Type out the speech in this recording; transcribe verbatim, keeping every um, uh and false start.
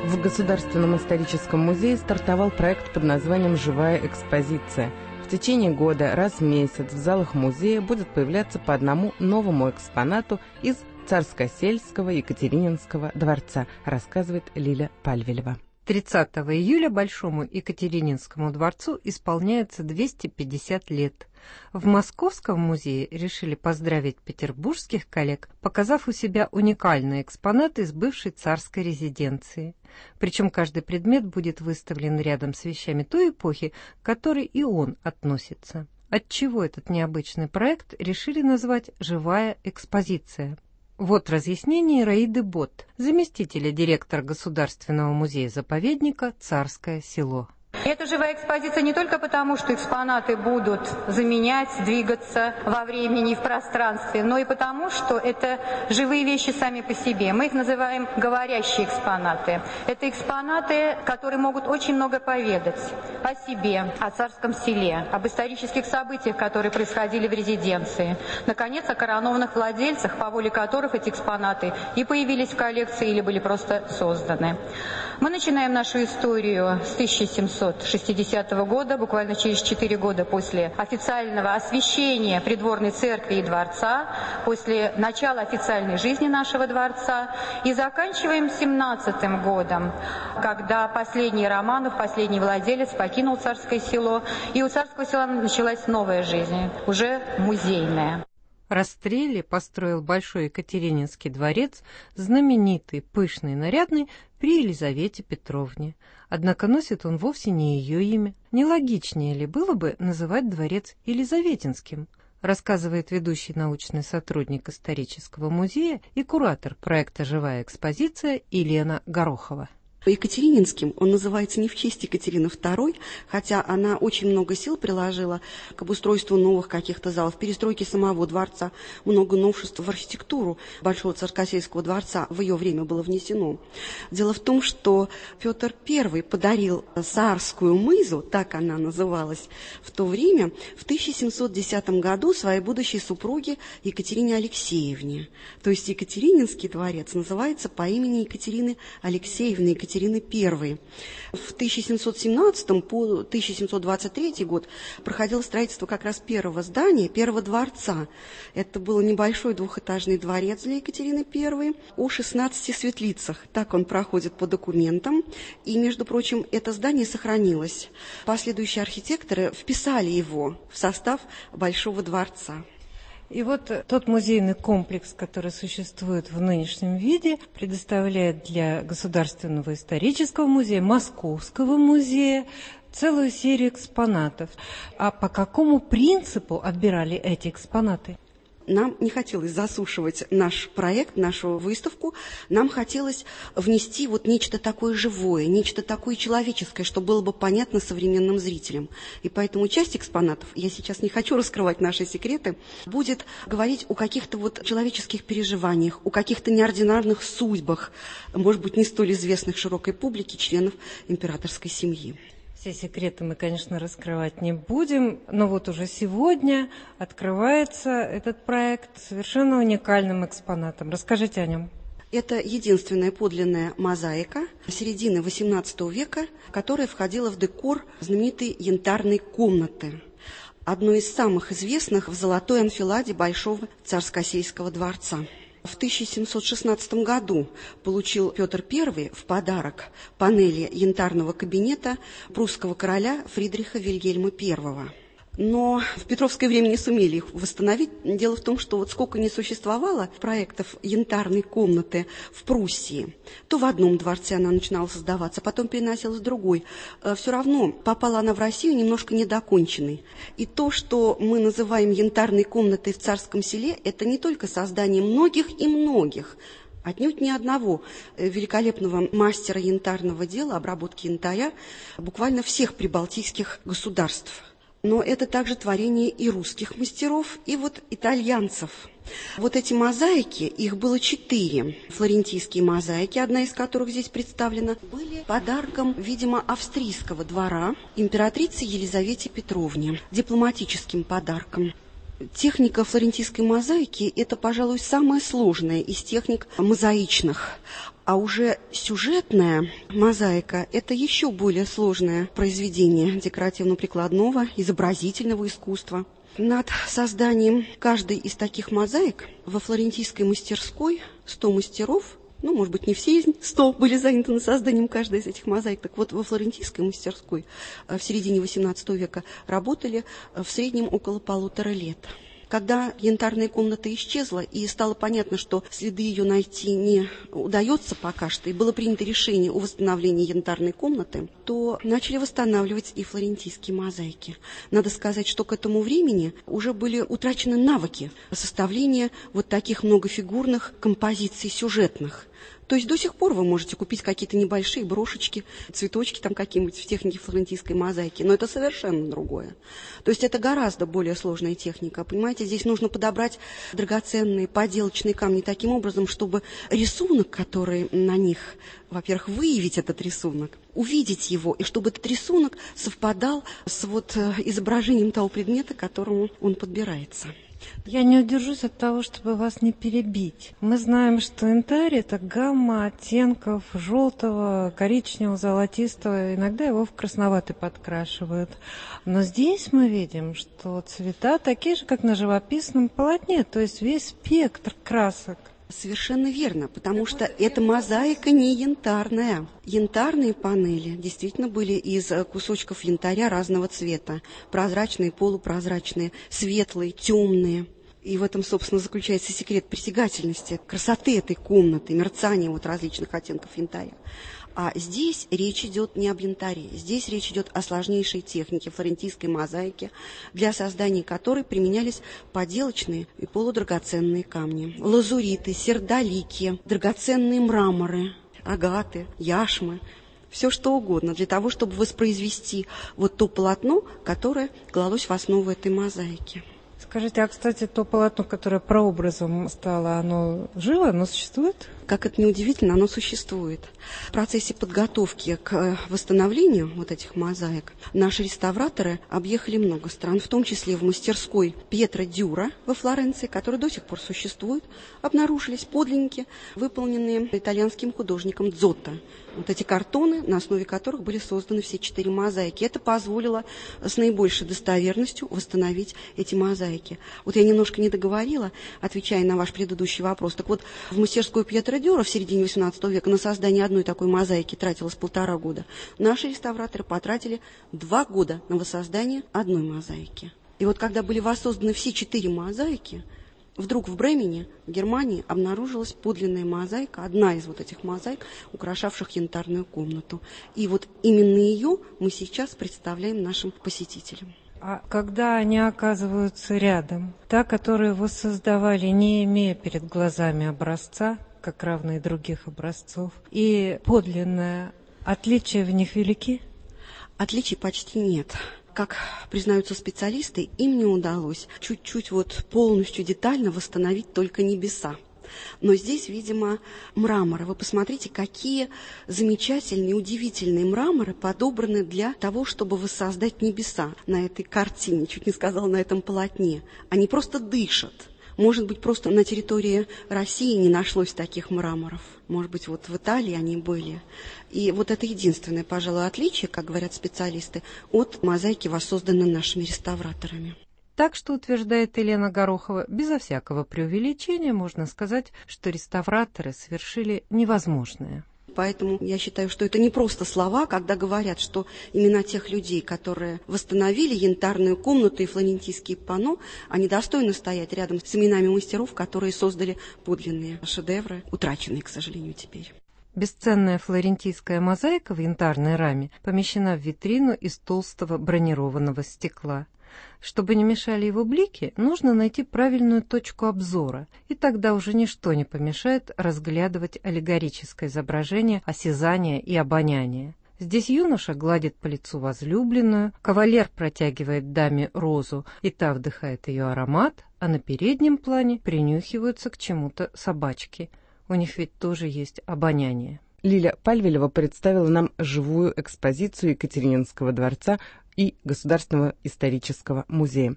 В Государственном историческом музее стартовал проект под названием «Живая экспозиция». В течение года раз в месяц в залах музея будет появляться по одному новому экспонату из Царско-сельского Екатерининского дворца, рассказывает Лиля Пальвелева. тридцатого июля Большому Екатерининскому дворцу исполняется двести пятьдесят лет. В Московском музее решили поздравить петербургских коллег, показав у себя уникальные экспонаты из бывшей царской резиденции. Причем каждый предмет будет выставлен рядом с вещами той эпохи, к которой и он относится. Отчего этот необычный проект решили назвать «Живая экспозиция». Вот разъяснение Ираиды Бот, заместителя директора Государственного музея-заповедника «Царское село». Это живая экспозиция не только потому, что экспонаты будут заменять, двигаться во времени и в пространстве, но и потому, что это живые вещи сами по себе. Мы их называем говорящие экспонаты. Это экспонаты, которые могут очень много поведать о себе, о царском селе, об исторических событиях, которые происходили в резиденции. Наконец, о коронованных владельцах, по воле которых эти экспонаты и появились в коллекции или были просто созданы. Мы начинаем нашу историю с тысяча семьсот шестидесятого года, буквально через четыре года после официального освящения придворной церкви и дворца, после начала официальной жизни нашего дворца, и заканчиваем семнадцатым годом, когда последний Романов, последний владелец, покинул Царское село, и у Царского села началась новая жизнь, уже музейная. Растрелли построил Большой Екатерининский дворец, знаменитый, пышный, нарядный, при Елизавете Петровне. Однако носит он вовсе не ее имя. Нелогичнее ли было бы называть дворец Елизаветинским, рассказывает ведущий научный сотрудник исторического музея и куратор проекта «Живая экспозиция» Елена Горохова. Екатерининским он называется не в честь Екатерины второй, хотя она очень много сил приложила к обустройству новых каких-то залов, перестройке самого дворца, много новшеств в архитектуру Большого Царскосельского дворца в ее время было внесено. Дело в том, что Петр Первый подарил Саарскую мызу, так она называлась в то время, в тысяча семьсот десятом году своей будущей супруге Екатерине Алексеевне. То есть Екатерининский дворец называется по имени Екатерины Алексеевны, Екатерины Екатерины Первой. В тысяча семьсот семнадцатом по тысяча семьсот двадцать третий год проходило строительство как раз первого здания, первого дворца. Это был небольшой двухэтажный дворец для Екатерины Первой о шестнадцати светлицах. Так он проходит по документам. И, между прочим, это здание сохранилось. Последующие архитекторы вписали его в состав Большого дворца. И вот тот музейный комплекс, который существует в нынешнем виде, предоставляет для Государственного исторического музея, Московского музея целую серию экспонатов. А по какому принципу отбирали эти экспонаты? Нам не хотелось засушивать наш проект, нашу выставку. Нам хотелось внести вот нечто такое живое, нечто такое человеческое, что было бы понятно современным зрителям. И поэтому часть экспонатов, я сейчас не хочу раскрывать наши секреты, будет говорить о каких-то вот человеческих переживаниях, о каких-то неординарных судьбах, может быть, не столь известных широкой публике членов императорской семьи. Все секреты мы, конечно, раскрывать не будем, но вот уже сегодня открывается этот проект совершенно уникальным экспонатом. Расскажите о нем. Это единственная подлинная мозаика середины восемнадцатого века, которая входила в декор знаменитой янтарной комнаты, одной из самых известных в золотой анфиладе Большого Царскосельского дворца. В тысяча семьсот шестнадцатом году получил Петр Первый в подарок панели янтарного кабинета прусского короля Фридриха Вильгельма Первого. Но в петровское время не сумели их восстановить. Дело в том, что вот сколько не существовало проектов янтарной комнаты в Пруссии, то в одном дворце она начинала создаваться, потом переносилась в другой. Все равно попала она в Россию немножко недоконченной. И то, что мы называем янтарной комнатой в Царском селе, это не только создание многих и многих, отнюдь не одного великолепного мастера янтарного дела, обработки янтаря, буквально всех прибалтийских государств. Но это также творение и русских мастеров, и вот итальянцев. Вот эти мозаики, их было четыре. Флорентийские мозаики, одна из которых здесь представлена, были подарком, видимо, австрийского двора императрице Елизавете Петровне, дипломатическим подарком. Техника флорентийской мозаики – это, пожалуй, самая сложная из техник мозаичных. А уже сюжетная мозаика – это еще более сложное произведение декоративно-прикладного, изобразительного искусства. Над созданием каждой из таких мозаик во флорентийской мастерской сто мастеров, ну, может быть, не все сто были заняты над созданием каждой из этих мозаик. Так вот, во флорентийской мастерской в середине восемнадцатого века работали в среднем около полутора лет. Когда янтарная комната исчезла, и стало понятно, что следы ее найти не удается пока что, и было принято решение о восстановлении янтарной комнаты, то начали восстанавливать и флорентийские мозаики. Надо сказать, что к этому времени уже были утрачены навыки составления вот таких многофигурных композиций сюжетных. То есть до сих пор вы можете купить какие-то небольшие брошечки, цветочки там какие-нибудь в технике флорентийской мозаики, но это совершенно другое. То есть это гораздо более сложная техника. Понимаете, здесь нужно подобрать драгоценные поделочные камни таким образом, чтобы рисунок, который на них, во-первых, выявить этот рисунок, увидеть его, и чтобы этот рисунок совпадал с вот изображением того предмета, к которому он подбирается. Я не удержусь от того, чтобы вас не перебить. Мы знаем, что янтарь – это гамма оттенков желтого, коричневого, золотистого. Иногда его в красноватый подкрашивают. Но здесь мы видим, что цвета такие же, как на живописном полотне, то есть весь спектр красок. Совершенно верно, потому что эта мозаика не янтарная. Янтарные панели действительно были из кусочков янтаря разного цвета. Прозрачные, полупрозрачные, светлые, темные. И в этом, собственно, заключается секрет притягательности, красоты этой комнаты, мерцания вот различных оттенков янтаря. А здесь речь идет не об янтаре, здесь речь идет о сложнейшей технике флорентийской мозаики, для создания которой применялись поделочные и полудрагоценные камни. Лазуриты, сердолики, драгоценные мраморы, агаты, яшмы, все что угодно, для того, чтобы воспроизвести вот то полотно, которое клалось в основу этой мозаики. Скажите, а, кстати, то полотно, которое прообразом стало, оно живо, оно существует? Как это ни удивительно, оно существует. В процессе подготовки к восстановлению вот этих мозаик наши реставраторы объехали много стран, в том числе в мастерской Пьетро Дюра во Флоренции, которая до сих пор существует, обнаружились подлинники, выполненные итальянским художником Дзотто. Вот эти картоны, на основе которых были созданы все четыре мозаики. Это позволило с наибольшей достоверностью восстановить эти мозаики. Вот я немножко не договорила, отвечая на ваш предыдущий вопрос. Так вот, в мастерской Пьетро Дюра в середине восемнадцатого века на создание одной такой мозаики тратилось полтора года. Наши реставраторы потратили два года на воссоздание одной мозаики. И вот когда были воссозданы все четыре мозаики, вдруг в Бремене, в Германии, обнаружилась подлинная мозаика, одна из вот этих мозаик, украшавших янтарную комнату. И вот именно ее мы сейчас представляем нашим посетителям. А когда они оказываются рядом, та, которую воссоздавали, не имея перед глазами образца, как равные других образцов, и подлинная, отличия в них велики? Отличий почти нет. Как признаются специалисты, им не удалось чуть-чуть вот полностью детально восстановить только небеса. Но здесь, видимо, мраморы. Вы посмотрите, какие замечательные, удивительные мраморы подобраны для того, чтобы воссоздать небеса на этой картине, чуть не сказала, на этом полотне. Они просто дышат. Может быть, просто на территории России не нашлось таких мраморов. Может быть, вот в Италии они были. И вот это единственное, пожалуй, отличие, как говорят специалисты, от мозаики, воссозданной нашими реставраторами. Так что, утверждает Елена Горохова, безо всякого преувеличения можно сказать, что реставраторы совершили невозможное. Поэтому я считаю, что это не просто слова, когда говорят, что имена тех людей, которые восстановили янтарную комнату и флорентийские панно, они достойны стоять рядом с именами мастеров, которые создали подлинные шедевры, утраченные, к сожалению, теперь. Бесценная флорентийская мозаика в янтарной раме помещена в витрину из толстого бронированного стекла. Чтобы не мешали его блики, нужно найти правильную точку обзора, и тогда уже ничто не помешает разглядывать аллегорическое изображение осязания и обоняния. Здесь юноша гладит по лицу возлюбленную, кавалер протягивает даме розу, и та вдыхает ее аромат, а на переднем плане принюхиваются к чему-то собачки. У них ведь тоже есть обоняние. Лиля Пальвелева представила нам живую экспозицию Екатерининского дворца и Государственного исторического музея.